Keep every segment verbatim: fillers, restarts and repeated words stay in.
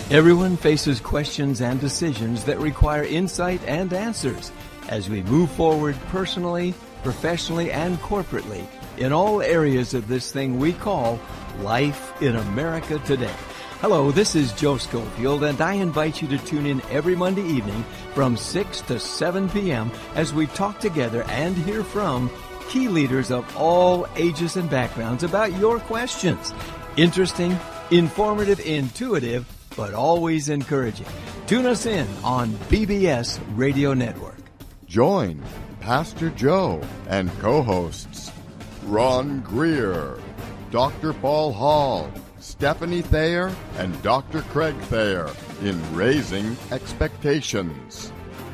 Everyone faces questions and decisions that require insight and answers as we move forward personally, professionally, and corporately in all areas of this thing we call life in America today. Hello, this is Joe Schofield, and I invite you to tune in every Monday evening from six to seven p.m. as we talk together and hear from key leaders of all ages and backgrounds about your questions. Interesting, informative, intuitive, but always encouraging. Tune us in on B B S Radio Network. Join Pastor Joe and co-hosts Ron Greer, Doctor Paul Hall, Stephanie Thayer, and Doctor Craig Thayer in Raising Expectations.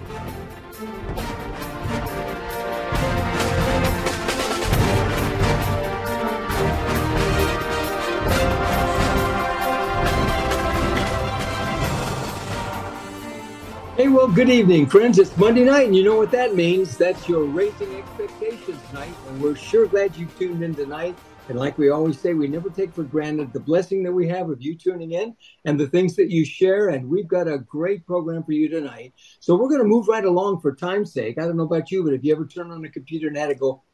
Hey, well, good evening, friends. It's Monday night, and you know what that means. That's your Raising Expectations night, and we're sure glad you tuned in tonight. And like we always say, we never take for granted the blessing that we have of you tuning in and the things that you share, and we've got a great program for you tonight. So we're going to move right along for time's sake. I don't know about you, but if you ever turn on a computer and had to go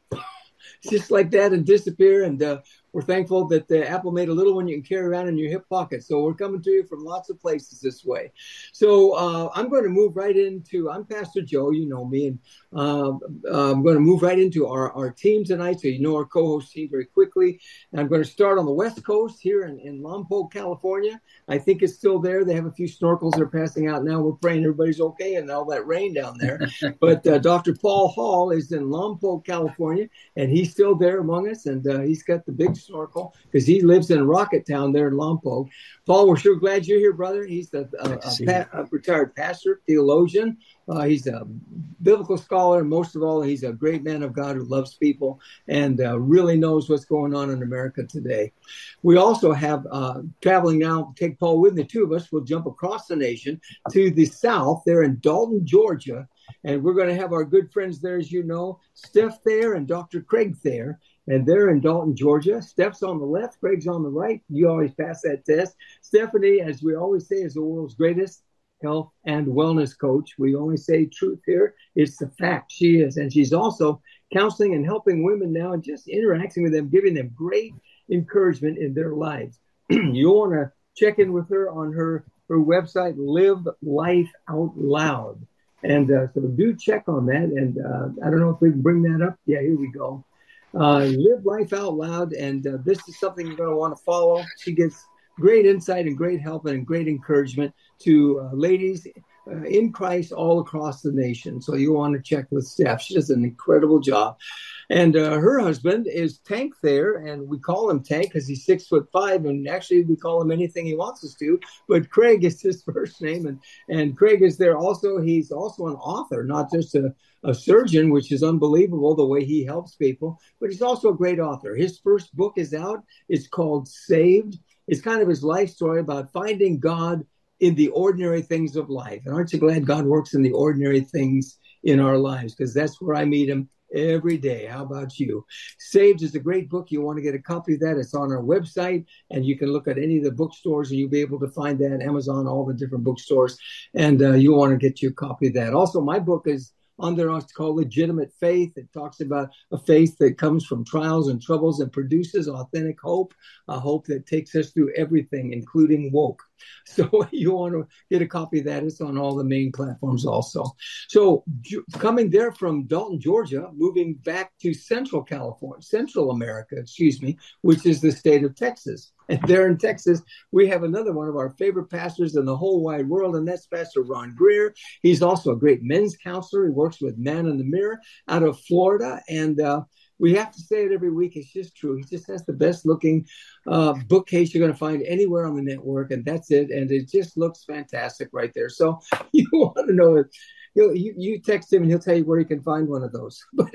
just like that and disappear, and uh, we're thankful that uh, Apple made a little one you can carry around in your hip pocket. So we're coming to you from lots of places this way. So uh, I'm going to move right into, I'm Pastor Joe, you know me, and uh, I'm going to move right into our, our team tonight. So you know our co-host team very quickly. And I'm going to start on the West Coast here in, in Lompoc, California. I think it's still there. They have a few snorkels they're passing out now. We're praying everybody's okay and all that rain down there. But uh, Doctor Paul Hall is in Lompoc, California, and he's still there among us. And uh, he's got the big snorkel because he lives in Rocket Town there in Lompoc. Paul, we're sure glad you're here, brother. He's a, a, a, pa- a retired pastor, theologian. Uh, he's a biblical scholar, and most of all, he's a great man of God who loves people and uh, really knows what's going on in America today. We also have uh, traveling now, take Paul with the two of us. We'll jump across the nation to the south. They're in Dalton, Georgia, and we're going to have our good friends there, as you know, Steph Thayer and Doctor Craig Thayer. And they're in Dalton, Georgia. Steph's on the left, Craig's on the right. You always pass that test. Stephanie, as we always say, is the world's greatest health and wellness coach. We always say truth here. It's the fact. She is. And she's also counseling and helping women now and just interacting with them, giving them great encouragement in their lives. You'll want to check in with her on her, her website, Live Life Out Loud. And uh, so do check on that. And uh, I don't know if we can bring that up. Yeah, here we go. Uh, Live Life Out Loud, and uh, this is something you're going to want to follow. She gives great insight and great help and great encouragement to uh, ladies uh, in Christ all across the nation. So you want to check with Steph. She does an incredible job. And uh, her husband is Tank Thayer, and we call him Tank because he's six foot five, and actually we call him anything he wants us to. But Craig is his first name, and and Craig is there also. He's also an author, not just a, a surgeon, which is unbelievable the way he helps people, but he's also a great author. His first book is out. It's called Saved. It's kind of his life story about finding God in the ordinary things of life. And aren't you glad God works in the ordinary things in our lives? Because that's where I meet him every day. How about you? Saved is a great book. You want to get a copy of that. It's on our website, and you can look at any of the bookstores, and you'll be able to find that, Amazon, all the different bookstores, and uh, you want to get you a copy of that. Also, my book is on there. It's called Legitimate Faith. It talks about a faith that comes from trials and troubles and produces authentic hope, a hope that takes us through everything, including woke. So you want to get a copy of that. It's on all the main platforms also. So coming there from Dalton, Georgia, moving back to Central California, Central America, excuse me, which is the state of Texas. And there in Texas, we have another one of our favorite pastors in the whole wide world, and that's Pastor Ron Greer. He's also a great men's counselor. He works with Man in the Mirror out of Florida, and uh, we have to say it every week. It's just true. He just has the best looking uh, bookcase you're going to find anywhere on the network, and that's it. And it just looks fantastic right there. So you want to know it. He'll, you, you text him, and he'll tell you where you can find one of those. But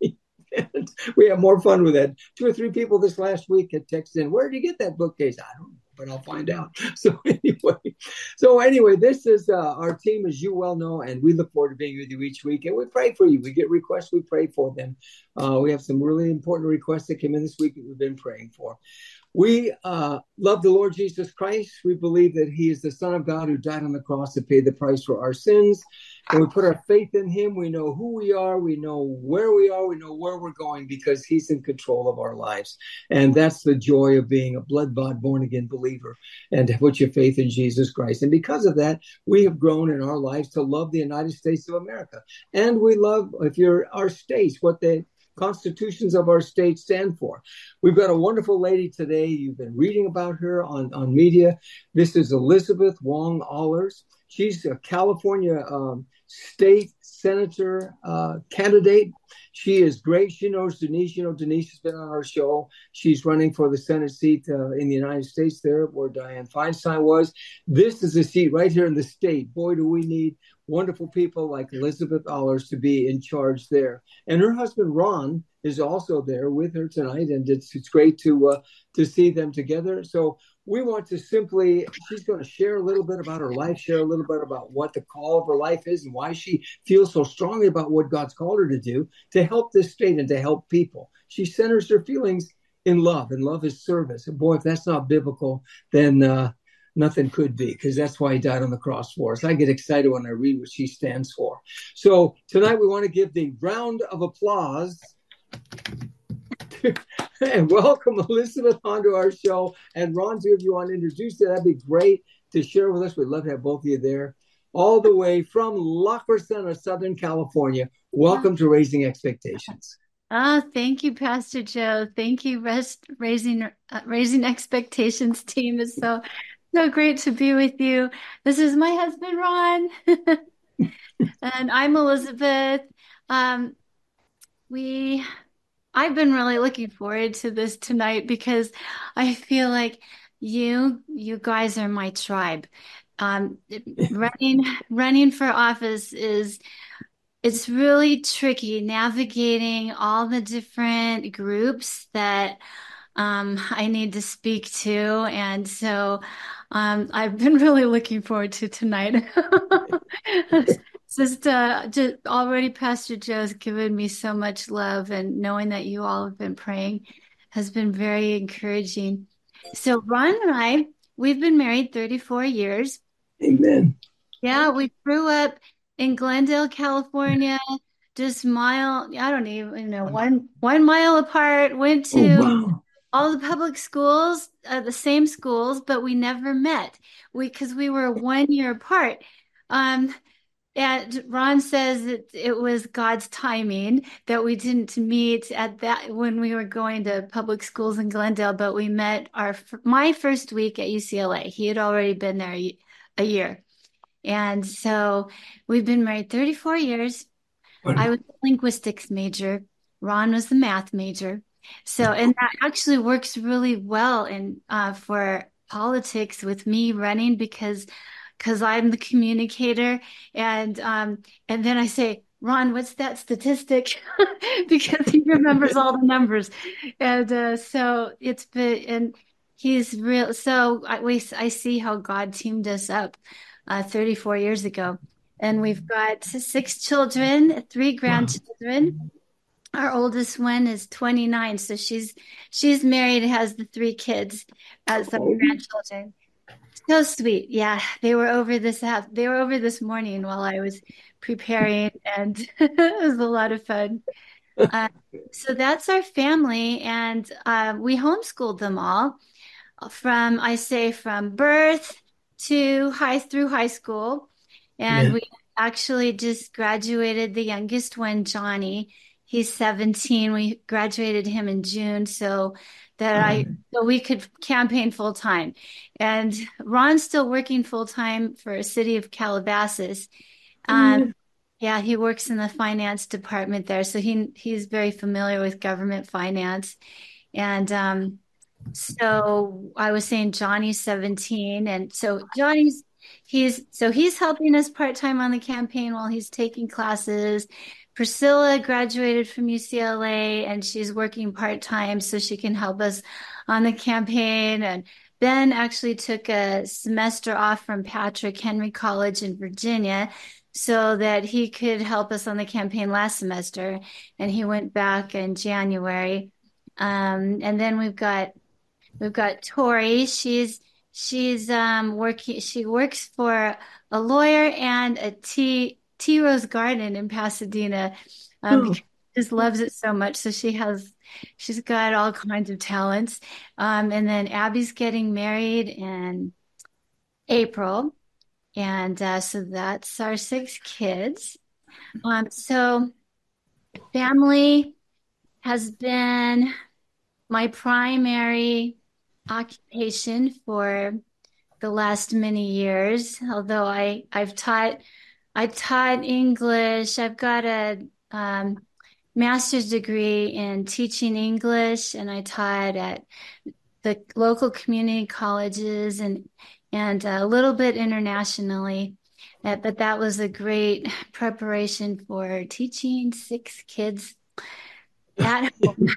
we have more fun with that. Two or three people this last week had texted in, where did you get that bookcase? I don't know, but I'll find out. So anyway, so anyway, this is uh, our team, as you well know, and we look forward to being with you each week. And we pray for you. We get requests. We pray for them. Uh, we have some really important requests that came in this week that we've been praying for. We uh, love the Lord Jesus Christ. We believe that he is the Son of God who died on the cross to pay the price for our sins. And we put our faith in him. We know who we are. We know where we are. We know where we're going because he's in control of our lives. And that's the joy of being a blood-bought, born-again believer and to put your faith in Jesus Christ. And because of that, we have grown in our lives to love the United States of America. And we love, if you're our states, what they constitutions of our state stand for. We've got a wonderful lady today. You've been reading about her on, on media. This is Elizabeth Wong Allers. She's a California um, state senator uh, candidate. She is great. She knows Denise. You know, Denise has been on our show. She's running for the Senate seat uh, in the United States there where Dianne Feinstein was. This is a seat right here in the state. Boy, do we need wonderful people like Elizabeth Allers to be in charge there. And her husband, Ron, is also there with her tonight. And it's, it's great to uh, to see them together. So we want to simply, she's going to share a little bit about her life, share a little bit about what the call of her life is and why she feels so strongly about what God's called her to do to help this state and to help people. She centers her feelings in love, and love is service. And boy, if that's not biblical, then uh, nothing could be, because that's why he died on the cross for us. I get excited when I read what she stands for. So tonight we want to give the round of applause and welcome Elizabeth onto our show. And Ron, too, if you want to introduce her, that'd be great to share with us. We'd love to have both of you there, all the way from La Crescenta, Southern California. Welcome to Raising Expectations. Oh, thank you, Pastor Joe. Thank you, Rest, Raising uh, Raising Expectations team. It's so so great to be with you. This is my husband, Ron, and I'm Elizabeth. Um, we, I've been really looking forward to this tonight because I feel like you, you guys are my tribe. Um, running, running for office is. It's really tricky navigating all the different groups that um, I need to speak to. And so um, I've been really looking forward to tonight. Just, uh, just already Pastor Joe's given me so much love, and knowing that you all have been praying has been very encouraging. So Ron and I, we've been married thirty-four years. Amen. Yeah, we grew up in Glendale, California, just mile, I don't even know, one one mile apart, went to oh, wow. all the public schools, uh, the same schools, but we never met. We, because we were one year apart. Um, and Ron says that it was God's timing that we didn't meet at that when we were going to public schools in Glendale, but we met our my first week at U C L A. He had already been there a, a year. And so we've been married thirty-four years. I was a linguistics major. Ron was the math major. So, and that actually works really well in uh, for politics with me running because because I'm the communicator. And um, and then I say, Ron, what's that statistic? Because he remembers all the numbers. And uh, so it's been, and he's real. So I, we, I see how God teamed us up Uh, thirty-four years ago. And we've got six children, three grandchildren. Our oldest one is twenty-nine. So she's she's married, has the three kids as our grandchildren. So sweet. Yeah. They were over this house. They were over this morning while I was preparing, and it was a lot of fun. Uh, so that's our family. And uh, we homeschooled them all from, I say, from birth to high through high school. And yeah. We actually just graduated the youngest one, Johnny. He's seventeen. We graduated him in June so that mm-hmm. I so we could campaign full time. And Ron's still working full time for a city of Calabasas. Um, mm-hmm. Yeah, he works in the finance department there. So he he's very familiar with government finance. And um So I was saying Johnny's seventeen. And so Johnny's, he's, so he's helping us part-time on the campaign while he's taking classes. Priscilla graduated from U C L A and she's working part-time so she can help us on the campaign. And Ben actually took a semester off from Patrick Henry College in Virginia so that he could help us on the campaign last semester. And he went back in January. Um, and then we've got We've got Tori. She's she's um working. She works for a lawyer and a tea tea rose garden in Pasadena. Um, because Oh, she just loves it so much. So she has she's got all kinds of talents. Um, and then Abby's getting married in April, and uh, so that's our six kids. Um, so family has been my primary occupation for the last many years, although I I've taught I taught English. I've got a um, master's degree in teaching English, and I taught at the local community colleges and and a little bit internationally. Uh, but that was a great preparation for teaching six kids at home,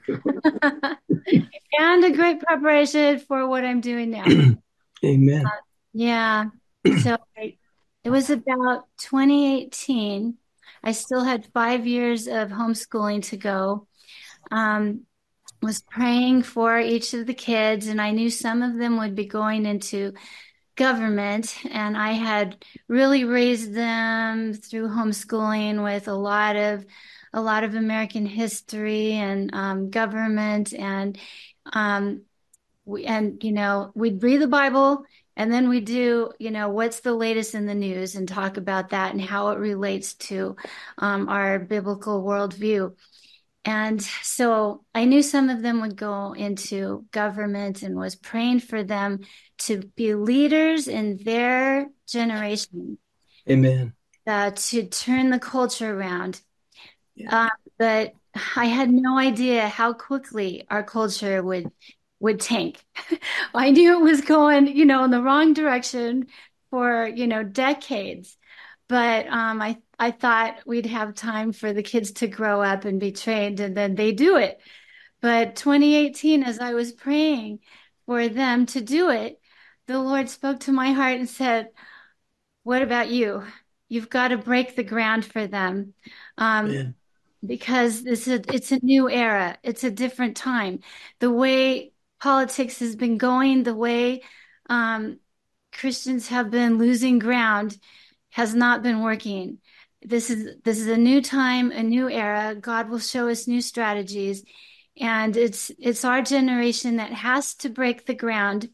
and a great preparation for what I'm doing now. amen. Yeah. So I, it was about twenty eighteen. I still had five years of homeschooling to go. Um, was praying for each of the kids, and I knew some of them would be going into government, and I had really raised them through homeschooling with a lot of a lot of American history and um, government, and um, we and you know we'd read the Bible, and then we do you know what's the latest in the news and talk about that and how it relates to um, our biblical worldview. And so I knew some of them would go into government and was praying for them to be leaders in their generation, Amen. uh, to turn the culture around. Yeah. Uh, but I had no idea how quickly our culture would would tank. I knew it was going, you know, in the wrong direction for, you know, decades. But um, I I thought we'd have time for the kids to grow up and be trained, and then they do it. But twenty eighteen, as I was praying for them to do it, the Lord spoke to my heart and said, "What about you? You've got to break the ground for them." Um, Man. because this is it's a new era. It's a different time. The way politics has been going, the way um, Christians have been losing ground has not been working. This is this is a new time, a new era. God will show us new strategies, and it's it's our generation that has to break the ground,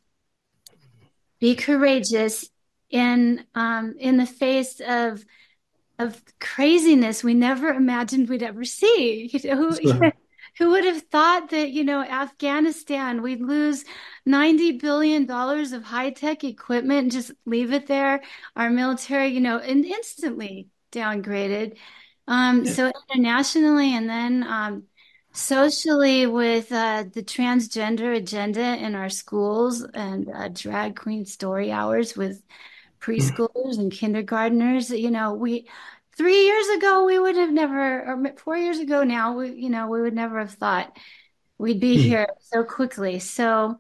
be courageous in um, in the face of of craziness we never imagined we'd ever see. You know, That's who, right. who would have thought that, you know, Afghanistan, we'd lose ninety billion dollars of high-tech equipment and just leave it there. Our military, you know, and instantly downgraded. Um, Yeah. so internationally and then um, socially with uh, the transgender agenda in our schools and uh, drag queen story hours with preschoolers and kindergartners. You know, we three years ago we would have never, or four years ago now, we you know we would never have thought we'd be here so quickly. So,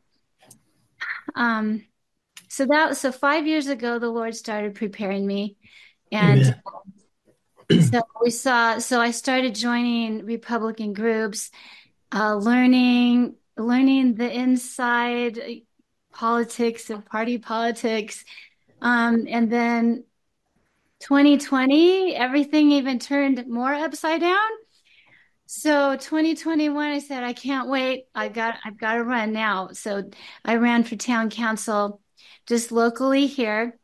um, so that so five years ago, the Lord started preparing me, and Amen. so we saw. So I started joining Republican groups, uh, learning learning the inside politics of party politics. Um, and then twenty twenty, everything even turned more upside down. So twenty twenty-one, I said, I can't wait. I got, I've got to run now. So I ran for town council just locally here.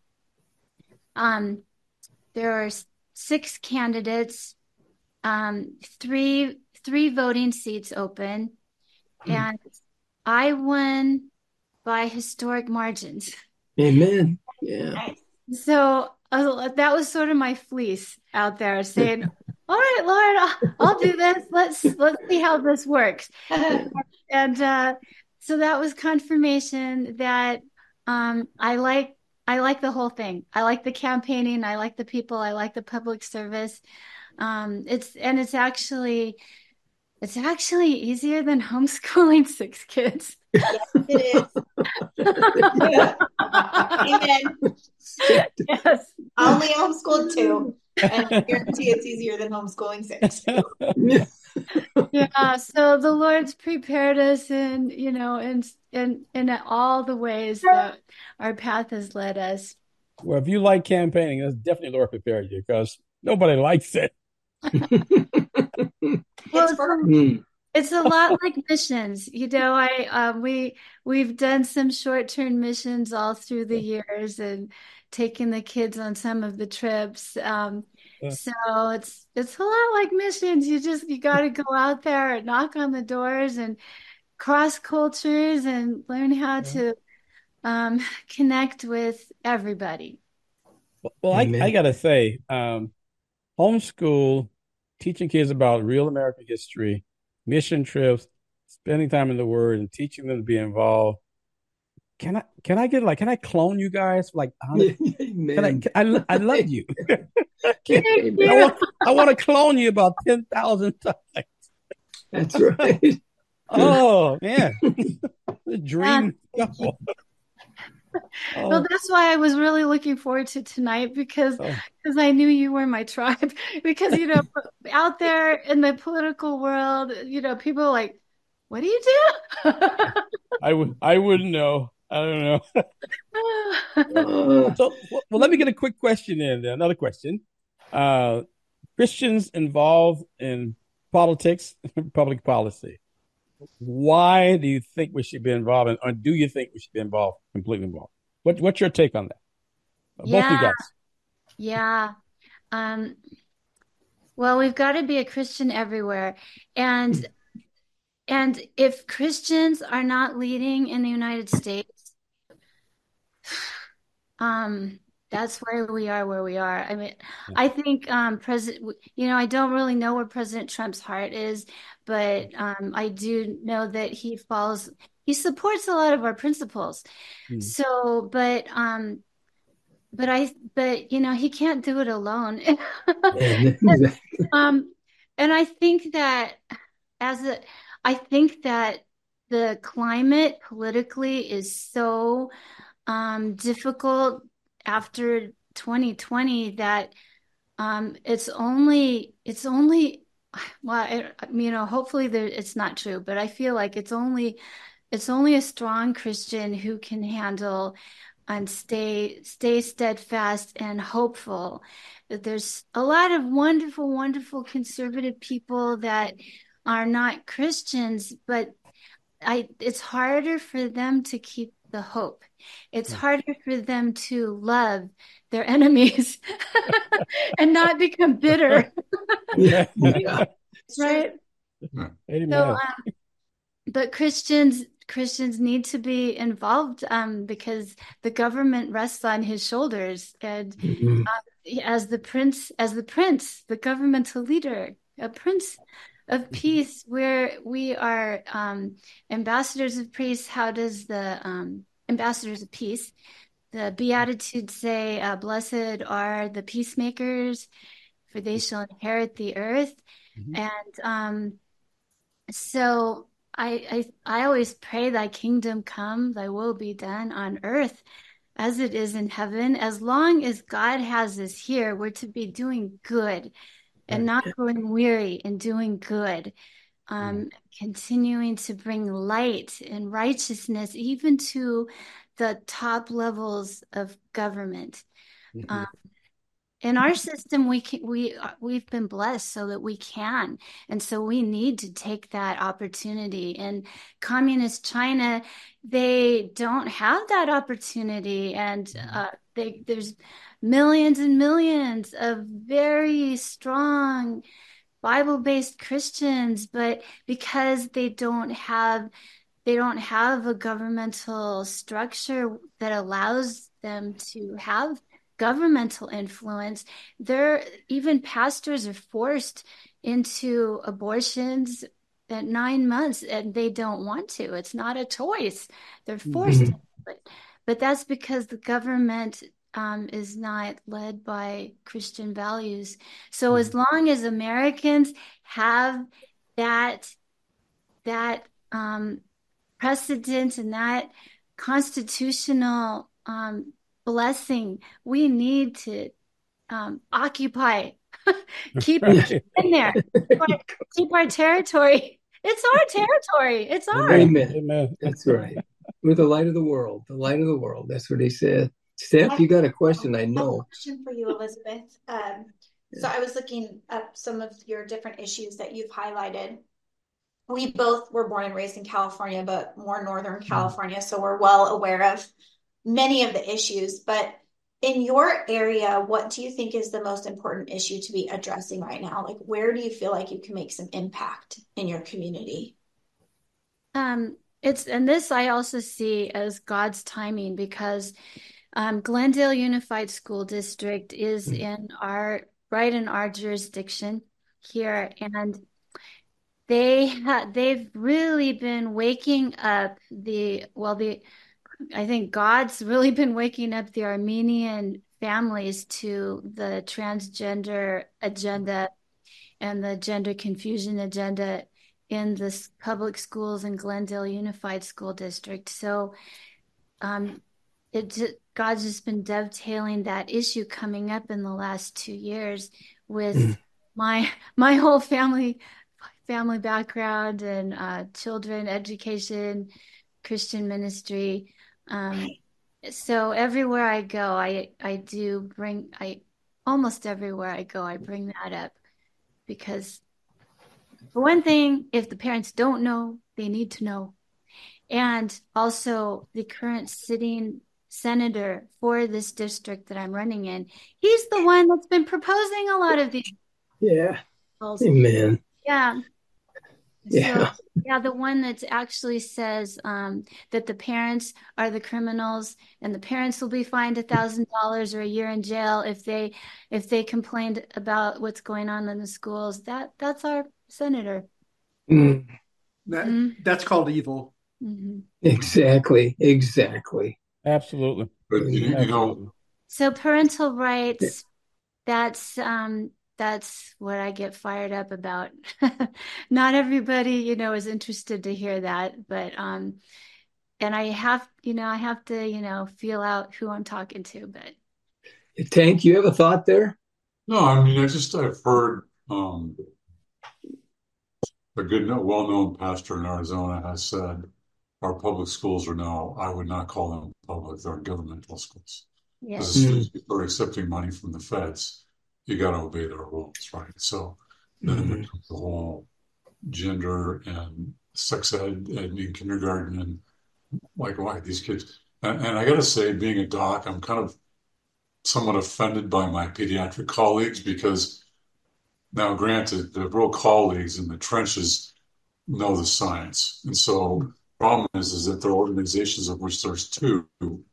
Um, there are six candidates, um, three, three voting seats open, and I won by historic margins. Amen. Yeah. So uh, that was sort of my fleece out there saying, all right, Lord, I'll, I'll do this. Let's let's see how this works. And uh, so that was confirmation that um, I like I like the whole thing. I like the campaigning. I like the people. I like the public service. Um, it's and it's actually it's actually easier than homeschooling six kids. Yes, it is. Yeah. Amen. Yes. I only homeschooled two, and I guarantee it's easier than homeschooling six. Yeah, so the Lord's prepared us in, you know, in in in all the ways that our path has led us. Well, if you like campaigning, that's definitely Lord prepared you because nobody likes it. Well, It's it's a, for Hmm. it's a lot like missions. You know, I um we we've done some short-term missions all through the years and taken the kids on some of the trips. Um, Uh, so it's it's a lot like missions. You just you got to go out there and knock on the doors and cross cultures and learn how uh, to um, connect with everybody. well, I, I Amen. gotta say, um, homeschool, teaching kids about real American history, mission trips, spending time in the Word, and teaching them to be involved. Can I can I get like can I clone you guys for like a hundred? Can I? Amen. Can, I I love you. Can, Thank I Amen. you. want I want to clone you about ten thousand times. That's right. Oh man, the Yeah. dream couple. Well, Oh, that's why I was really looking forward to tonight because oh, because I knew you were my tribe. Because, you know, out there in the political world, you know, people are like, what do you do? I would I wouldn't know. I don't know. Uh, So well, well, let me get a quick question in there. Another question. Uh, Christians involved in politics, public policy. Why do you think we should be involved in, or do you think we should be involved, completely involved? What, what's your take on that? Both you Yeah, guys. yeah. Um, well, we've got to be a Christian everywhere. And and if Christians are not leading in the United States, Um, that's why we are where we are. I mean, Yeah. I think um President, you know, I don't really know where President Trump's heart is, but um I do know that he follows, he supports a lot of our principles. Mm. So, but um but I but you know, he can't do it alone. exactly. Um, and I think that as a, I think that the climate politically is so um, difficult after twenty twenty that um, it's only it's only well, I, you know, hopefully there, it's not true, but I feel like it's only it's only a strong Christian who can handle and stay stay steadfast and hopeful. That there's a lot of wonderful, wonderful conservative people that are not Christians, but I it's harder for them to keep the hope. It's Yeah. harder for them to love their enemies and not become bitter, Yeah. Okay. Yeah. sure. right? So, Amen. um, but Christians Christians need to be involved um, because the government rests on his shoulders, and Mhm. as the prince, as the prince, the governmental leader, a prince of peace, where we are um, ambassadors of peace. How does the um, ambassadors of peace, the Beatitudes say, uh, blessed are the peacemakers, for they shall inherit the earth. Mhm. And um, so I, I I always pray thy kingdom come, thy will be done on earth as it is in heaven. As long as God has us here, we're to be doing good and Right. not growing weary in doing good. Yeah. Um, continuing to bring light and righteousness even to the top levels of government. Um, Mhm. in our system, we can, we we've been blessed so that we can, and so we need to take that opportunity. In communist China, they don't have that opportunity, and Mhm. uh, they, there's millions and millions of very strong Bible-based Christians, but because they don't have they don't have a governmental structure that allows them to have governmental influence. They're even pastors are forced into abortions at nine months and they don't want to. It's not a choice. They're forced to. Mhm. But, but that's because the government um, is not led by Christian values. So as Mhm. long as Americans have that that um, precedent and that constitutional um, blessing, we need to um, occupy, keep it in there, keep our, keep our territory. It's our territory. It's ours. Amen. Amen. That's right. We're the light of the world. The light of the world. That's what he said. Steph, you got a question, I know. I have a question for you, Elizabeth. Um, so I was looking up some of your different issues that you've highlighted. We both were born and raised in California, but more Northern California. Mm. So we're well aware of many of the issues. But in your area, what do you think is the most important issue to be addressing right now? Like, where do you feel like you can make some impact in your community? Um, it's, and this I also see as God's timing, because um, Glendale Unified School District is mm. in our, right in our jurisdiction here. And they ha- they've really been waking up the, well, the, I think God's really been waking up the Armenian families to the transgender agenda and the gender confusion agenda in the public schools in Glendale Unified School District. So um, it God's just been dovetailing that issue coming up in the last two years with mm. my my whole family family background and uh, children education, Christian ministry. Um, so everywhere I go, I, I do bring, I almost everywhere I go, I bring that up, because for one thing, if the parents don't know, they need to know. And also the current sitting senator for this district that I'm running in, he's the one that's been proposing a lot of these. Yeah. Amen. Yeah. Yeah. So, yeah, the one that actually says um, that the parents are the criminals, and the parents will be fined a thousand dollars or a year in jail if they if they complained about what's going on in the schools. That that's our senator. Mm. That mm. that's called evil. Mm-hmm. Exactly. Exactly. Absolutely. But you, you know. So parental rights. That's um. That's what I get fired up about. Not everybody, you know, is interested to hear that, but, um, and I have, you know, I have to, you know, feel out who I'm talking to, but. Tank, you have a thought there? No, I mean, I just, I've heard, um, a good, well-known pastor in Arizona has said, our public schools are now, I would not call them public, they're governmental schools. Because Yes. as soon as people are accepting money from the feds, you got to obey their rules, right? So then mm-hmm. it becomes the whole gender and sex ed and in kindergarten and like, why these kids? And, and I got to say, being a doc, I'm kind of somewhat offended by my pediatric colleagues, because now, granted, the real colleagues in the trenches know the science. And so the problem is, is that there are organizations, of which there's two.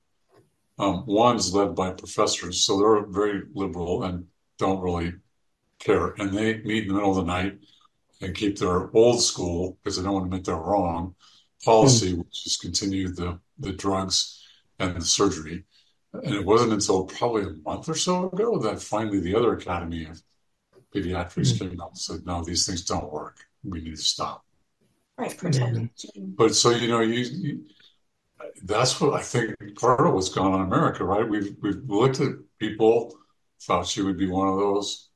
Um, one's led by professors, so they're very liberal and don't really care. And they meet in the middle of the night and keep their old school, because they don't want to admit they're wrong, policy, mm. which is continue the, the drugs and the surgery. And it wasn't until probably a month or so ago that finally the other Academy of Pediatrics mm. came out and said, no, these things don't work. We need to stop. Right. Mm. But so, you know, you, you that's what I think part of what's gone on in America, right? We've, we've looked at people, Fauci would be one of those,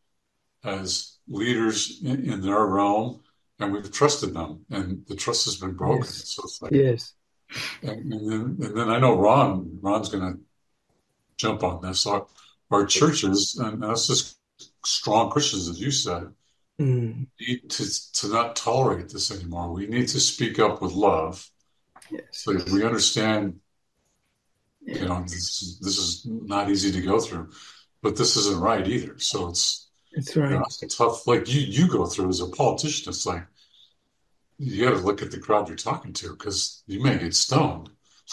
as leaders in, in their realm, and we've trusted them, and the trust has been broken. Yes. So it's like, yes. And, and then, and then I know Ron, Ron's going to jump on this. Our, our churches, and us just strong Christians, as you said, mm. need to to not tolerate this anymore. We need to speak up with love. Yes. So if we understand, yes. you know, this, this is not easy to go through. But this isn't right either. So it's, it's right. You know, it's tough. Like you, you go through as a politician, it's like, you got to look at the crowd you're talking to, because you may get stoned,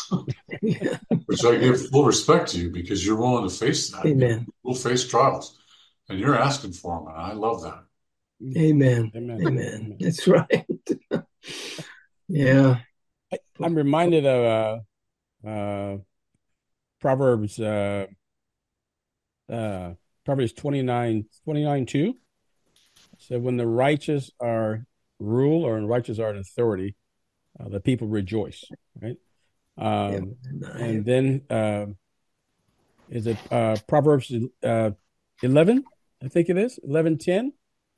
yeah. which I give full respect to you, because you're willing to face that. Amen. We'll face trials, and you're asking for them. And I love that. Amen. Amen. Amen. That's right. Yeah. I, I'm reminded of uh, uh, Proverbs, uh, uh, Proverbs twenty-nine, twenty-nine two. So when the righteous are rule, or righteous are in authority, uh, the people rejoice, right? Um, yeah. And then uh, is it uh, Proverbs uh, eleven, I think it is, eleven ten.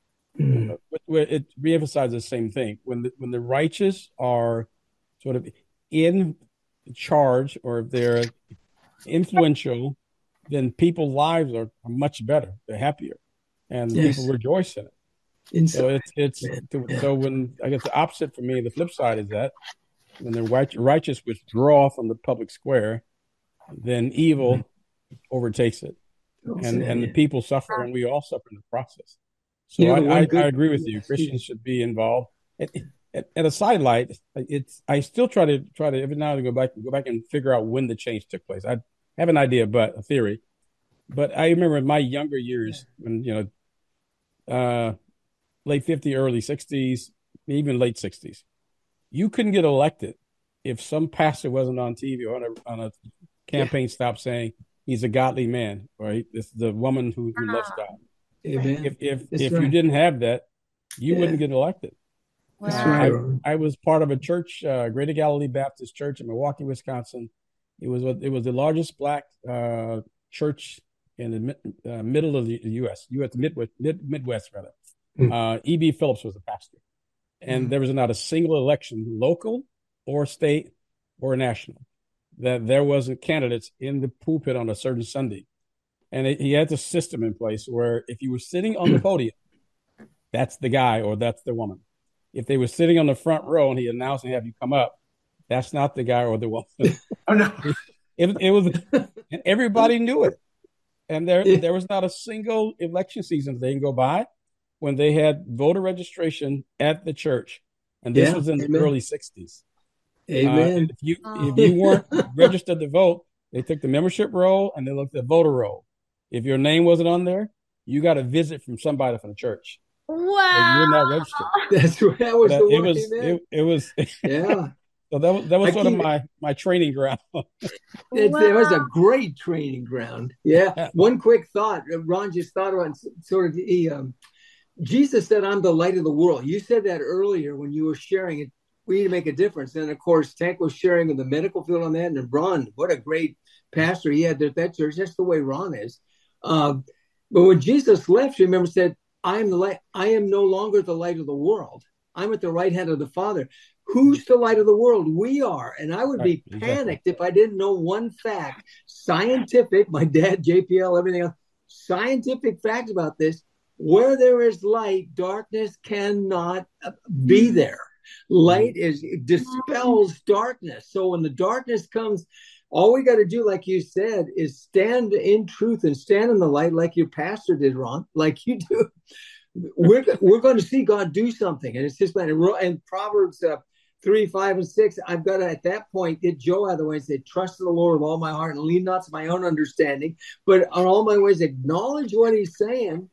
Mm. Where it reemphasizes the same thing. When the, when the righteous are sort of in charge, or if they're influential, then people's lives are, are much better. They're happier, and Yes. people rejoice in it. Inside. So it's it's Yeah. so when I guess the opposite for me, the flip side is that when the right, righteous withdraw from the public square, then evil mm-hmm. overtakes it, Don't and say and it. the people suffer, and we all suffer in the process. So You know, the I, one I, good- I agree with you. Christians should be involved. At, at, at a sidelight, it's I still try to try to every now and then go back go back and figure out when the change took place. I have an idea, but a theory. But I remember in my younger years, when you know, uh, late fifties, early sixties, even late sixties, you couldn't get elected if some pastor wasn't on T V or on a on a campaign yeah. stop saying he's a godly man, right? This is the woman who, who loves God. Amen. If if That's if right. you didn't have that, you Yeah. wouldn't get elected. That's uh, right. I, I was part of a church, uh, Greater Galilee Baptist Church in Milwaukee, Wisconsin. It was it was the largest black uh, church in the uh, middle of the U S, U S Midwest, mid, Midwest rather. Mm. Uh, E B Phillips was the pastor, and mm. there was not a single election, local or state or national, that there wasn't candidates in the pulpit on a certain Sunday. And it, he had the system in place where if you were sitting on the podium, that's the guy or that's the woman. If they were sitting on the front row and he announced and have you come up, that's not the guy or the woman. Oh no! It, it was, and everybody knew it. And there, yeah. there was not a single election season they can go by when they had voter registration at the church, and this yeah, was in amen. the early sixties. Amen. Uh, if you if you weren't registered to vote, they took the membership roll and they looked at the voter roll. If your name wasn't on there, you got a visit from somebody from the church. Wow, you're not registered. That's right. That was but the it one. was it, it was yeah. So that was that was I sort keep, of my my training ground. It, wow. It was a great training ground. Yeah. One quick thought. Ron just thought about sort of he, um, Jesus said, "I'm the light of the world." You said that earlier when you were sharing it. We need to make a difference. And of course, Tank was sharing in the medical field on that. And Ron, what a great pastor he had at that church. That's the way Ron is. Um, but when Jesus left, remember, said, "I am the light. I am no longer the light of the world. I'm at the right hand of the Father." Who's the light of the world? We are. And I would be right, panicked exactly. if I didn't know one fact, scientific, my dad, J P L, everything else, scientific facts about this. Where there is light, darkness cannot be there. Light is it dispels darkness. So when the darkness comes, all we got to do, like you said, is stand in truth and stand in the light like your pastor did, Ron, like you do. We're, we're going to see God do something. And it's just like, and Proverbs uh, three, five, and six, I've got to, at that point, get Joe out of the way and say, trust in the Lord with all my heart and lean not to my own understanding, but on all my ways, acknowledge what he's saying,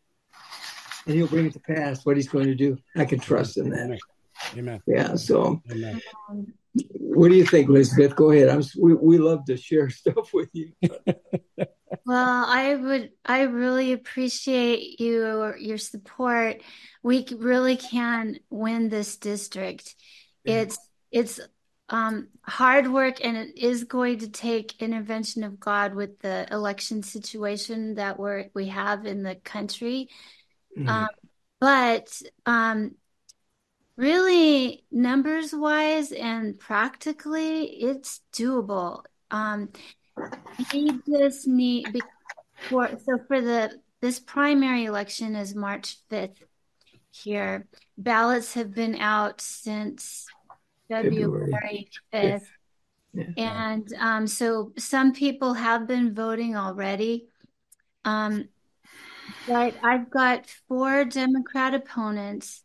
and he'll bring it to pass, what he's going to do. I can trust in that. Amen. Amen. Yeah, so Amen. What do you think, Elizabeth? Go ahead. I'm, we, we love to share stuff with you. Well, I would, I really appreciate you, your support. We really can win this district. Yeah. It's, it's um, hard work, and it is going to take intervention of God with the election situation that we're, we have in the country. Mm-hmm. Um, but um, really, numbers wise and practically, it's doable. Um, We just need for so for the this primary election is March fifth here. Ballots have been out since February fifth. Yeah. And um, so some people have been voting already. Um, but I've got four Democrat opponents,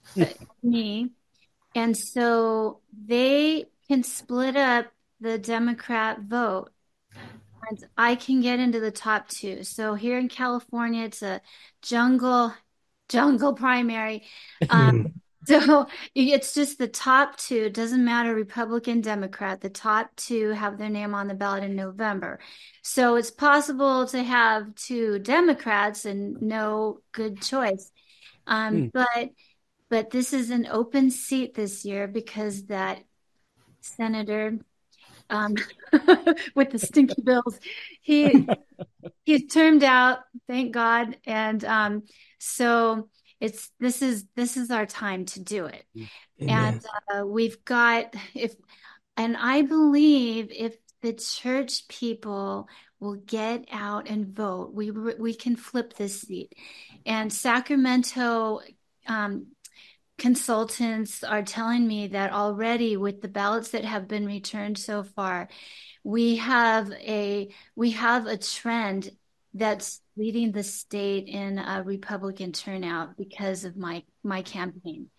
me, and so they can split up the Democrat vote. And I can get into the top two. So here in California, it's a jungle, jungle primary. Um, so it's just the top two. It doesn't matter, Republican, Democrat. The top two have their name on the ballot in November. So it's possible to have two Democrats and no good choice. Um, mm. But but this is an open seat this year because that Senator um, with the stinky bills, he he's termed out, thank God. And um, so it's this is this is our time to do it. Amen. And uh, we've got if, and I believe if the church people will get out and vote, we we can flip this seat. And Sacramento um, consultants are telling me that already with the ballots that have been returned so far, we have a we have a trend that's leading the state in a Republican turnout because of my my campaign.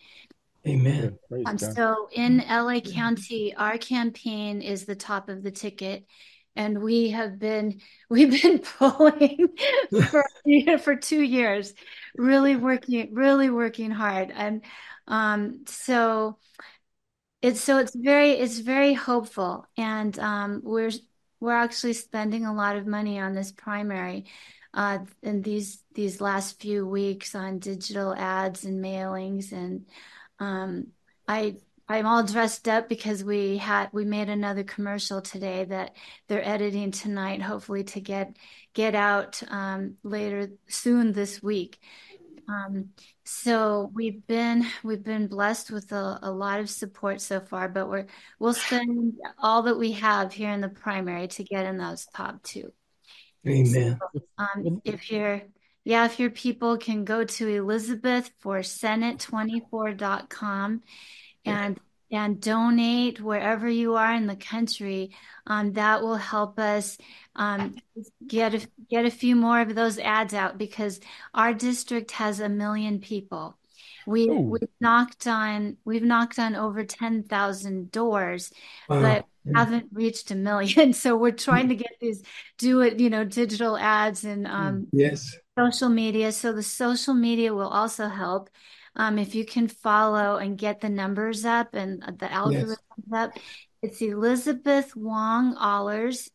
Amen. Um, so in L A County, our campaign is the top of the ticket, and we have been we've been pulling for for two years, really working really working hard, and um, so it's so it's very it's very hopeful, and um, we're we're actually spending a lot of money on this primary uh, in these these last few weeks on digital ads and mailings and. Um, I I'm all dressed up because we had we made another commercial today that they're editing tonight, hopefully to get get out um, later soon this week. Um, so we've been we've been blessed with a, a lot of support so far, but we're we'll spend all that we have here in the primary to get in those top two. Amen. So, um, if you're Yeah, if your people can go to Elizabeth for Senate twenty-four dot com and and donate wherever you are in the country, um, that will help us um, get a, get a few more of those ads out because our district has a million people. We we've knocked on we've knocked on over ten thousand doors, Wow. but Yeah. haven't reached a million. So we're trying to get these do it, you know, digital ads and um, Yes. social media. So the social media will also help. Um, if you can follow and get the numbers up and the algorithms up, it's Elizabeth Wong Allers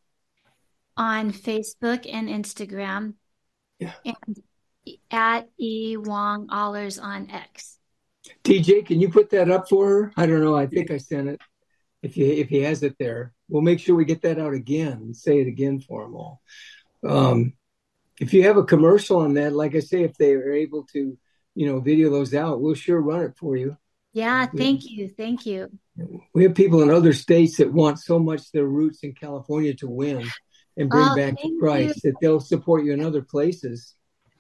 on Facebook and Instagram, Yeah. and at E Wong Allers on X. T J, can you put that up for her? I don't know. I think I sent it. If he if he has it there, we'll make sure we get that out again and say it again for them all. Um, if you have a commercial on that, like I say, if they are able to, you know, video those out, we'll sure run it for you. Yeah, thank you, thank you. We have people in other states that want so much their roots in California to win and bring Oh, back thank Christ you. that they'll support you in other places.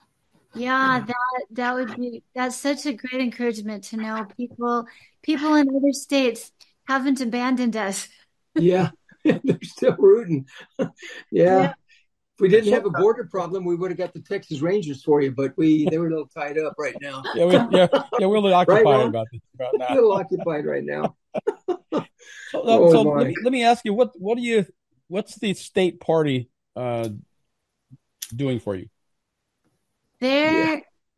Yeah, that that would be that's such a great encouragement to know people people in other states haven't abandoned us. Yeah, they're still rooting. yeah. Yeah. If we didn't have a border problem, we would have got the Texas Rangers for you, but we they were a little tied up right now. Yeah, we, yeah, yeah, we're a little occupied Right, Ron? about this about now. A little occupied right now. So, Oh, so my. let me let me ask you what what do you what's the state party uh, doing for you? They're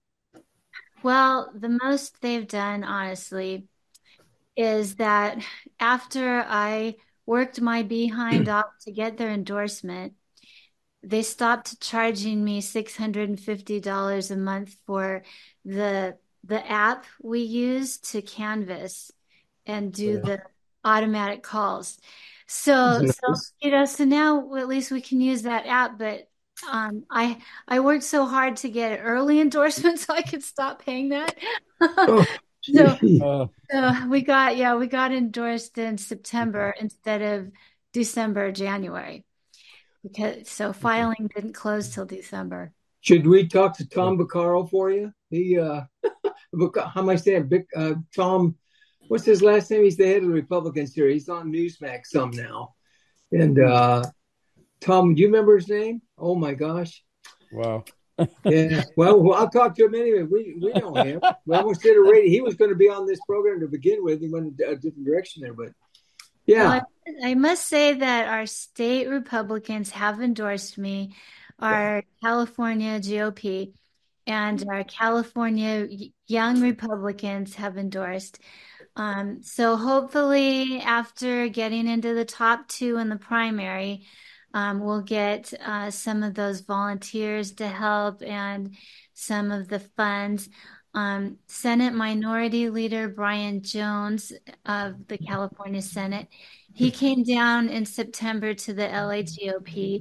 well, the most they've done, honestly, is that after I worked my behind off to get their endorsement, they stopped charging me six hundred fifty dollars a month for the the app we use to canvass and do Yeah. the automatic calls. So, Nice. so you know, so now at least we can use that app. But um, I I worked so hard to get an early endorsement so I could stop paying that. Oh, So, gee. Uh, so we got yeah we got endorsed in September instead of December, January. Because so filing didn't close till December. Should we talk to Tom Vaccaro for you? He, uh, Vac- how am I saying? Vic, uh, Tom, what's his last name? He's the head of the Republicans here. He's on Newsmax some now. And uh, Tom, do you remember his name? Oh my gosh. wow. Yeah. Well, well, I'll talk to him anyway. We we know him. We almost did a radio. He was going to be on this program to begin with. He went in a different direction there, but yeah. Well, I, I must say that our state Republicans have endorsed me, our California G O P, and our California Young Republicans have endorsed. Um, so hopefully, after getting into the top two in the primary, um, we'll get uh, some of those volunteers to help and some of the funds. Um, Senate Minority Leader Brian Jones of the California Senate, he came down in September to the L A G O P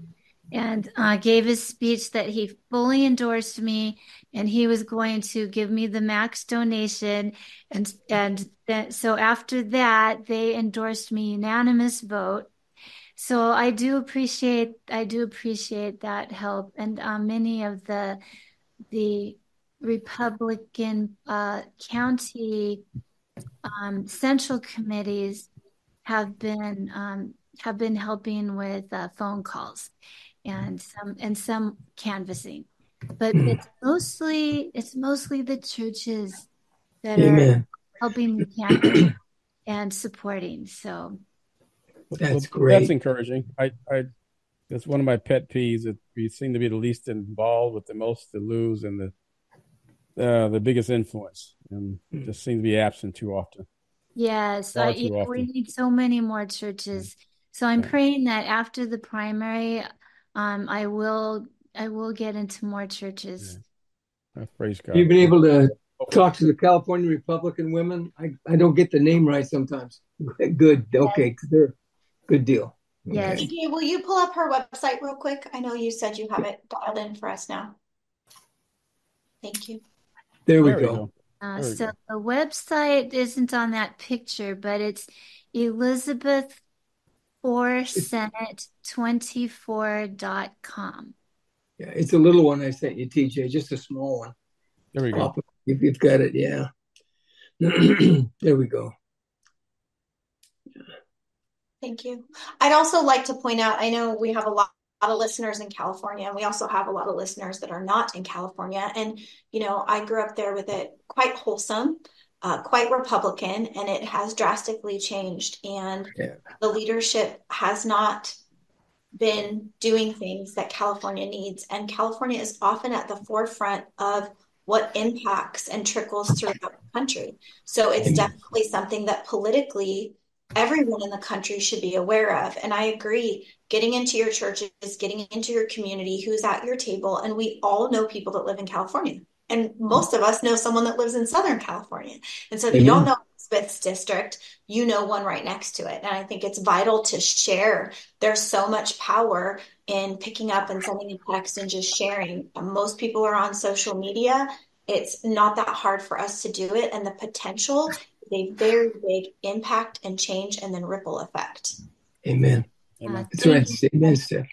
and uh, gave his speech that he fully endorsed me, and he was going to give me the max donation. And and then, so after that, they endorsed me unanimous vote. So I do appreciate I do appreciate that help, and um, many of the the Republican uh, county um, central committees have been um, have been helping with uh, phone calls and some and some canvassing, but it's mostly it's mostly the churches that Amen. are helping me canvass and supporting. So that's well, great. That's encouraging. I, I, that's one of my pet peeves, that we seem to be the least involved with the most to lose and the uh, the biggest influence, and just seem to be absent too often. yes, Far I, too yeah, we often. need so many more churches. So I'm Yeah. praying that after the primary, um, I will I will get into more churches. Uh, Praise God. You've been able to talk to the California Republican women? I, I don't get the name right sometimes. Good. Okay. Good, good deal. Yes. Okay. T J, will you pull up her website real quick? I know you said you have it dialed in for us now. Thank you. There we There we go. go. Uh, There we so go. the website isn't on that picture, but it's Elizabeth for Senate twenty-four dot com. Yeah, it's a little one I sent you, T J, just a small one. There we go. Pop it if you've got it. Yeah. There we go. Thank you. I'd also like to point out, I know we have a lot, lot of listeners in California, and we also have a lot of listeners that are not in California. And, you know, I grew up there with it quite wholesome, uh, quite Republican, and it has drastically changed. And Yeah. the leadership has not been doing things that California needs. And California is often at the forefront of what impacts and trickles throughout the country. So it's Amen. definitely something that politically everyone in the country should be aware of. And I agree, getting into your churches, getting into your community, who's at your table. And we all know people that live in California. And most of us know someone that lives in Southern California. And so if you Amen. don't know Elizabeth's district, you know one right next to it. And I think it's vital to share. There's so much power in picking up and sending a text and just sharing. Most people are on social media. It's not that hard for us to do it. And the potential is a very big impact and change and then ripple effect. Amen. Amen. That's right. Amen, Steph.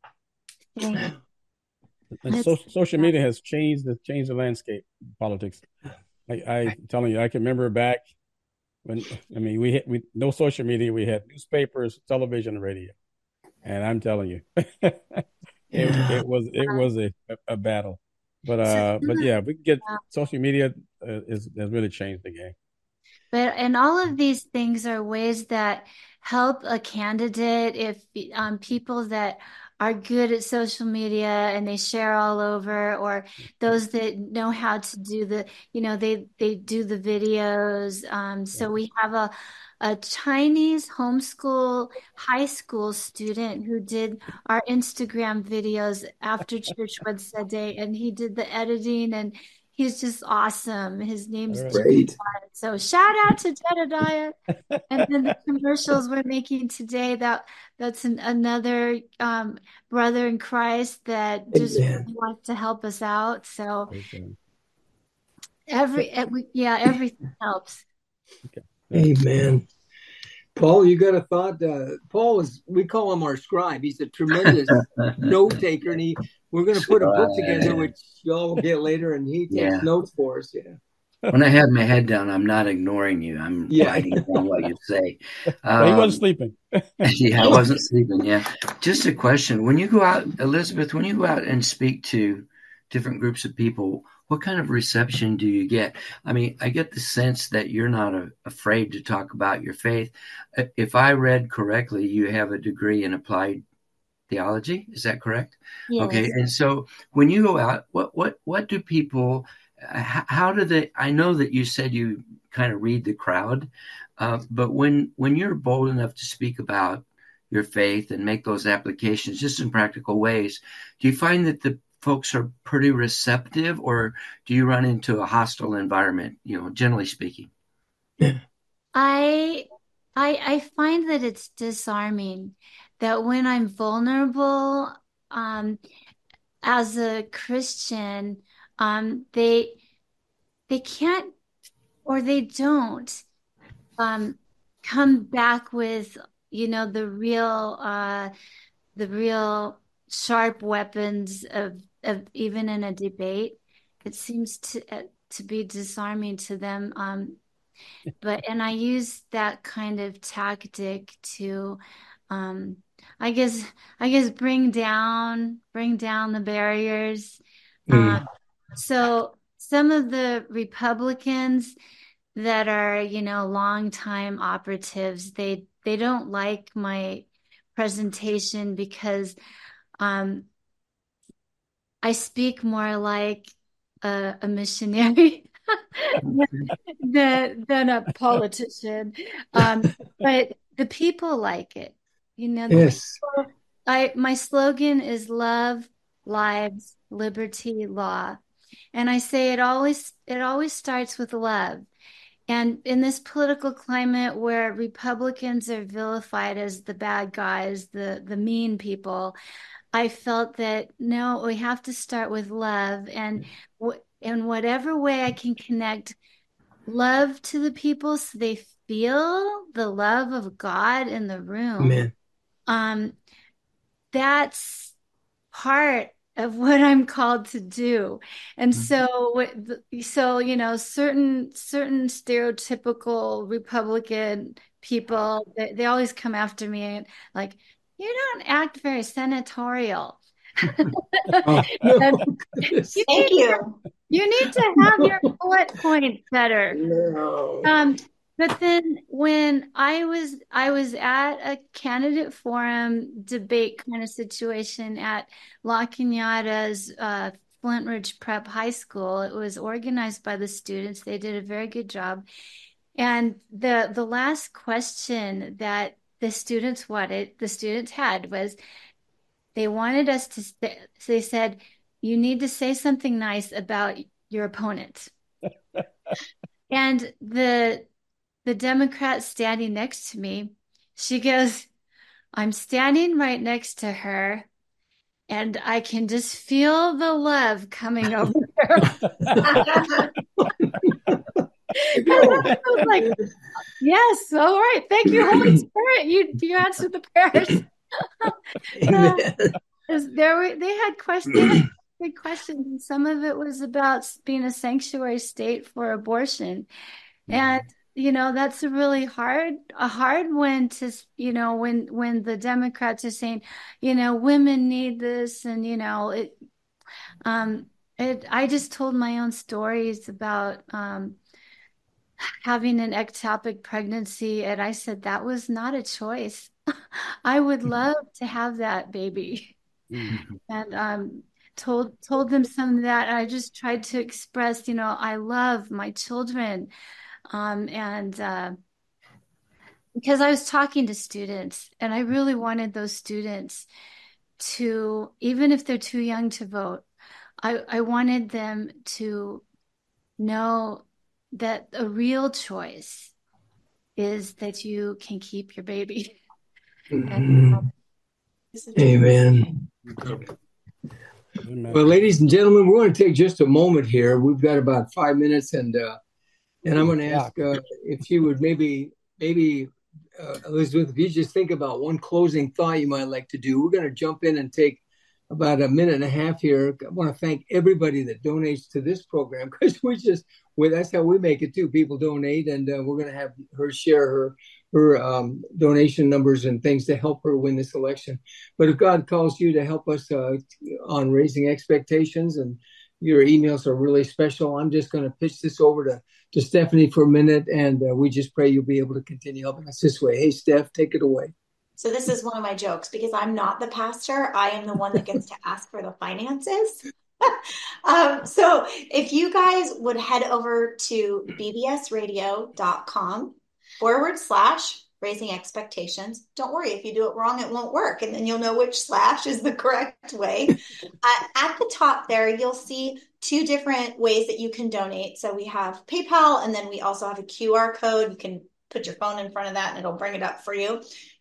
Thank And you. so, social media has changed the changed the landscape of politics. I, I telling you, I can remember back when, I mean, we had we no social media. We had newspapers, television, and radio. And I'm telling you, it, Yeah. it was it was a, a battle. But uh, but yeah, we can get social media uh, is has really changed the game. But and all of these things are ways that help a candidate if um, people that are good at social media and they share all over, or those that know how to do the, you know, they they do the videos. Um, so we have a a Chinese homeschool high school student who did our Instagram videos after church Wednesday day, and he did the editing, and he's just awesome. His name's All right. Great. so shout out to Jedediah. And then the commercials we're making today, that that's an, another um, brother in Christ that just Amen. really wants to help us out. So Okay. every, every yeah, everything helps. Okay. Amen. Paul, you got a thought? Uh, Paul is, we call him our scribe. He's a tremendous note taker, and he, we're going to put a book together, which y'all will get later, and he takes Yeah. notes for us. Yeah. When I have my head down, I'm not ignoring you. I'm Yeah. writing down what you say. Well, he Um, wasn't sleeping. yeah, I wasn't sleeping. Yeah. Just a question. When you go out, Elizabeth, when you go out and speak to different groups of people, what kind of reception do you get? I mean, I get the sense that you're not a, afraid to talk about your faith. If I read correctly, you have a degree in applied theology. Is that correct? Yes. Okay. And so when you go out, what, what, what do people, how, how do they, I know that you said you kind of read the crowd, uh, but when, when you're bold enough to speak about your faith and make those applications just in practical ways, do you find that the folks are pretty receptive, or do you run into a hostile environment, you know, generally speaking? I I I find that it's disarming that when I'm vulnerable, um, as a Christian, um, they they can't or they don't um, come back with, you know, the real uh, the real sharp weapons of of even in a debate. It seems to uh, to be disarming to them. Um, but and I use that kind of tactic to, um, I guess I guess bring down bring down the barriers. Mm. Um, so some of the Republicans that are, you know, longtime operatives, they they don't like my presentation because um, I speak more like a, a missionary than than a politician. Um, but the people like it. You know, the Yes. people, I my slogan is love, lives, liberty, law. And I say it always it always starts with love. And in this political climate where Republicans are vilified as the bad guys, the the mean people, I felt that no, we have to start with love, and w- in whatever way I can connect love to the people so they feel the love of God in the room. Amen. Um, that's part of what I'm called to do. And so, what- so, you know, certain, certain stereotypical Republican people, they, they always come after me and like, you don't act very senatorial. Oh, no. And Goodness. you Thank need, you. you need to have your bullet points better. No. Um, but then when I was I was at a candidate forum debate kind of situation at La Cañada's uh, Flint Ridge Prep High School. It was organized by the students. They did a very good job. And the the last question that the students wanted, the students had was they wanted us to say, they said, you need to say something nice about your opponent. And the the Democrat standing next to me, she goes, I'm standing right next to her, and I can just feel the love coming over her. And I was like, yes, all right. Thank you, Holy Spirit. You you answered the prayers. Amen. Uh, there were they had questions, they had big questions, and some of it was about being a sanctuary state for abortion. And you know, that's a really hard, a hard one to, you know, when when the Democrats are saying, you know, women need this, and you know, it, um, it. I just told my own stories about um, having an ectopic pregnancy, and I said that was not a choice. I would love to have that baby, and um, told told them some of that. I just tried to express, you know, I love my children. Um, and uh, because I was talking to students, and I really wanted those students to, even if they're too young to vote, I, I wanted them to know that a real choice is that you can keep your baby. And, um, Amen. Well, ladies and gentlemen, we're going to take just a moment here. We've got about five minutes, and uh, and I'm going to ask uh, if you would maybe, maybe uh, Elizabeth, if you just think about one closing thought you might like to do. We're going to jump in and take about a minute and a half here. I want to thank everybody that donates to this program, because we just, well, that's how we make it too. People donate, and uh, we're going to have her share her her um, donation numbers and things to help her win this election. But if God calls you to help us uh, on raising expectations, and your emails are really special, I'm just going to pitch this over to, to Stephanie for a minute, and uh, we just pray you'll be able to continue helping us this way. Hey, Steph, take it away. So this is one of my jokes, because I'm not the pastor. I am the one that gets to ask for the finances. um, so if you guys would head over to bbsradio.com forward slash raising expectations. Don't worry, if you do it wrong, it won't work. And then you'll know which slash is the correct way. uh, at the top there, you'll see two different ways that you can donate. So we have PayPal, and then we also have a Q R code. You can put your phone in front of that and it'll bring it up for you.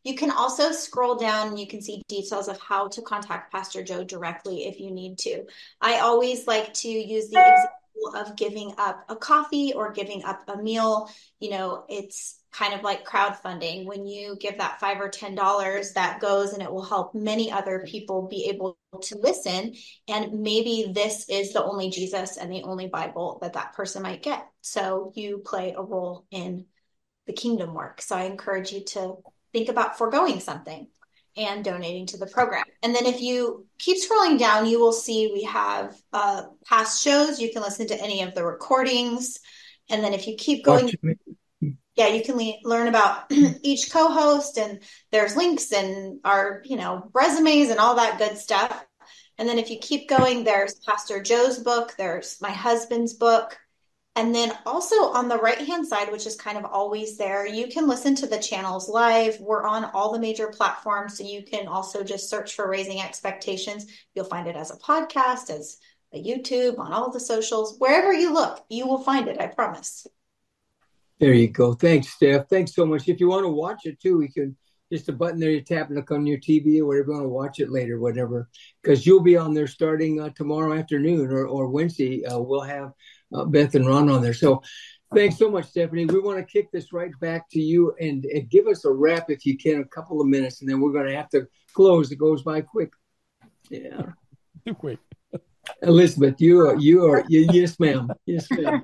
You can also scroll down and you can see details of how to contact Pastor Joe directly if you need to. I always like to use the example of giving up a coffee or giving up a meal. You know, it's kind of like crowdfunding. When you give that five or ten dollars, that goes and it will help many other people be able to listen. And maybe this is the only Jesus and the only Bible that that person might get. So you play a role in the kingdom work. So I encourage you to think about foregoing something and donating to the program. And then if you keep scrolling down, you will see we have uh, past shows. You can listen to any of the recordings. And then if you keep going, yeah, you can le- learn about each co-host, and there's links and our, you know, resumes and all that good stuff. And then if you keep going, there's Pastor Joe's book, there's my husband's book. And then also on the right-hand side, which is kind of always there, you can listen to the channels live. We're on all the major platforms, so you can also just search for Raising Expectations. You'll find it as a podcast, as a YouTube, on all the socials. Wherever you look, you will find it, I promise. There you go. Thanks, Steph. Thanks so much. If you want to watch it too, we can just a button there you tap and look on your T V or whatever you want to watch it later, whatever, because you'll be on there starting uh, tomorrow afternoon or, or Wednesday. Uh, we'll have uh, Beth and Ron on there. So thanks so much, Stephanie. We want to kick this right back to you and, and give us a wrap if you can, a couple of minutes, and then we're going to have to close. It goes by quick. Yeah. Too quick. Elizabeth, you are, you are, you, yes, ma'am. Yes, ma'am.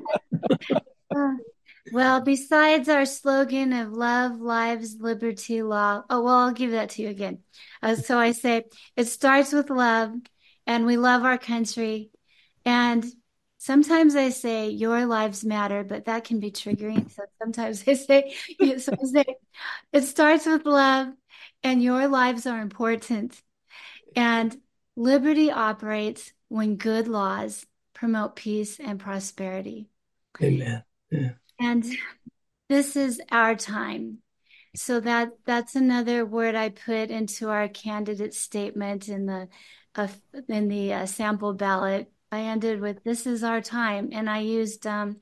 Well, besides our slogan of love, lives, liberty, law. Oh, well, I'll give that to you again. Uh, so I say it starts with love, and we love our country. And sometimes I say your lives matter, but that can be triggering. So sometimes I say, so I say it starts with love, and your lives are important. And liberty operates when good laws promote peace and prosperity. Amen. Yeah. And this is our time. So that that's another word I put into our candidate statement in the uh, in the uh, sample ballot. I ended with "This is our time," and I used um,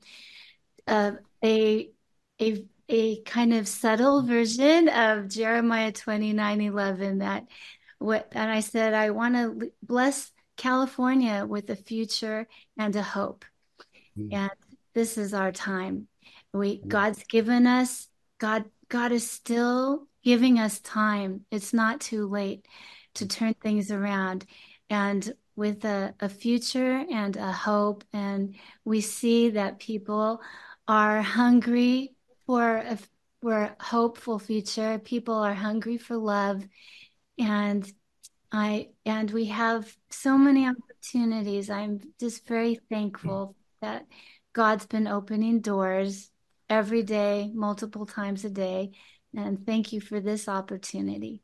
uh, a a a kind of subtle version of Jeremiah twenty-nine eleven. That what, and I said I want to bless California with a future and a hope, mm. and this is our time. We God's given us, God God is still giving us time. It's not too late to turn things around. And with a, a future and a hope, and we see that people are hungry for a, for a hopeful future. People are hungry for love. And I and we have so many opportunities. I'm just very thankful that God's been opening doors every day, multiple times a day. And thank you for this opportunity.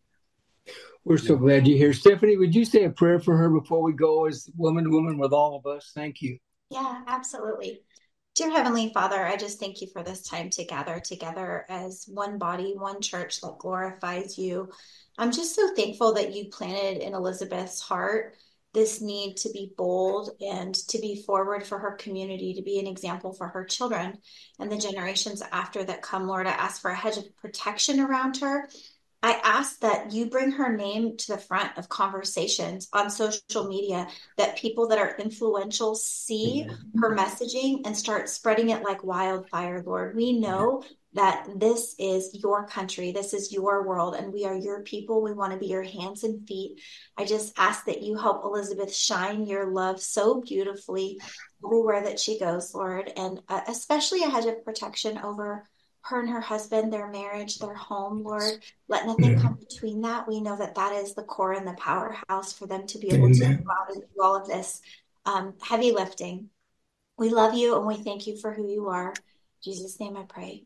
We're so glad you're here. Stephanie, would you say a prayer for her before we go as woman to woman with all of us? Thank you. Yeah, absolutely. Dear Heavenly Father, I just thank you for this time to gather together as one body, one church that glorifies you. I'm just so thankful that you planted in Elizabeth's heart this need to be bold and to be forward for her community, to be an example for her children and the generations after that come. Lord, I ask for a hedge of protection around her. I ask that you bring her name to the front of conversations on social media, that people that are influential see her messaging and start spreading it like wildfire, Lord. We know that this is your country, this is your world, and we are your people. We want to be your hands and feet. I just ask that you help Elizabeth shine your love so beautifully everywhere that she goes, Lord, and uh, especially a hedge of protection over her and her husband, their marriage, their home, Lord. Let nothing come between that. We know that that is the core and the powerhouse for them to be able Amen. To go out and do all of this um, heavy lifting. We love you and we thank you for who you are. In Jesus' name I pray.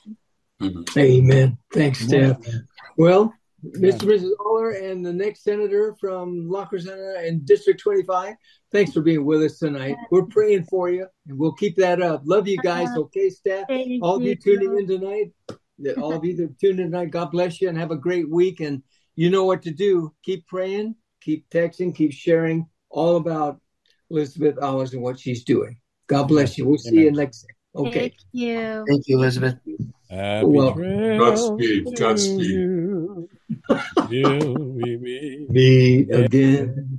Amen. Amen. Thanks, Steph. Well, Mister and Missus Aller and the next senator from La Crescenta and District twenty-five, thanks for being with us tonight. We're praying for you, and we'll keep that up. Love you guys. Okay, Steph? All of you tuning in tonight, all of you that tuned in tonight, God bless you and have a great week. And you know what to do. Keep praying, keep texting, keep sharing all about Elizabeth Allers and what she's doing. God bless you. We'll see Amen. You next time. Okay. Thank you. Thank you, Elizabeth. Happy well, Godspeed. Godspeed. Till we meet, meet again.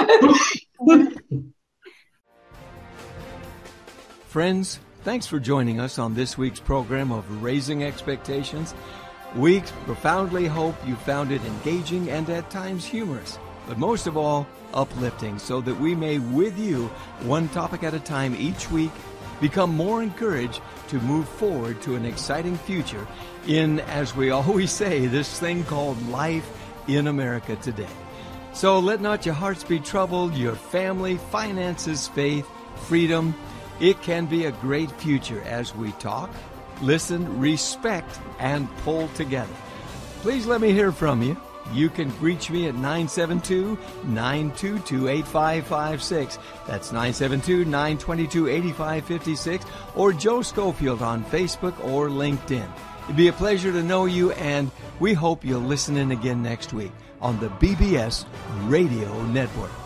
Friends, thanks for joining us on this week's program of Raising Expectations. We profoundly hope you found it engaging and at times humorous, but most of all, uplifting, so that we may, with you, one topic at a time each week, become more encouraged to move forward to an exciting future in, as we always say, this thing called life in America today. So let not your hearts be troubled, your family, finances, faith, freedom. It can be a great future as we talk, listen, respect, and pull together. Please let me hear from you. You can reach me at nine seven two, nine two two, eight five five six. That's nine seven two, nine two two, eight five five six, or Joe Schofield on Facebook or LinkedIn. It'd be a pleasure to know you, and we hope you'll listen in again next week on the B B S Radio Network.